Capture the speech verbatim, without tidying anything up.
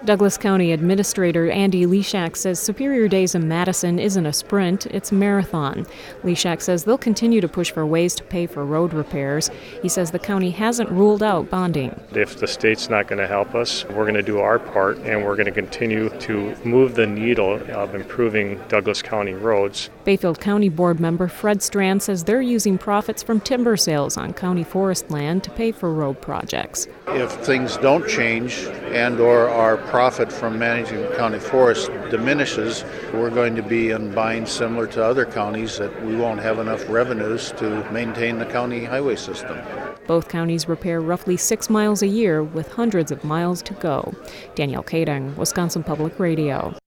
Douglas County Administrator Andy Leshak says Superior Days in Madison isn't a sprint, it's a marathon. Leshak says they'll continue to push for ways to pay for road repairs. He says the county hasn't ruled out bonding. If the state's not going to help us, we're going to do our part, and we're going to continue to move the needle of improving Douglas County roads. Bayfield County Board member Fred Strand says they're using profits from timber sales on county forest land to pay for road projects. If things don't change and or our profit from managing the county forest diminishes, we're going to be in binds similar to other counties that we won't have enough revenues to maintain the county highway system. Both counties repair roughly six miles a year with hundreds of miles to go. Danielle Kading, Wisconsin Public Radio.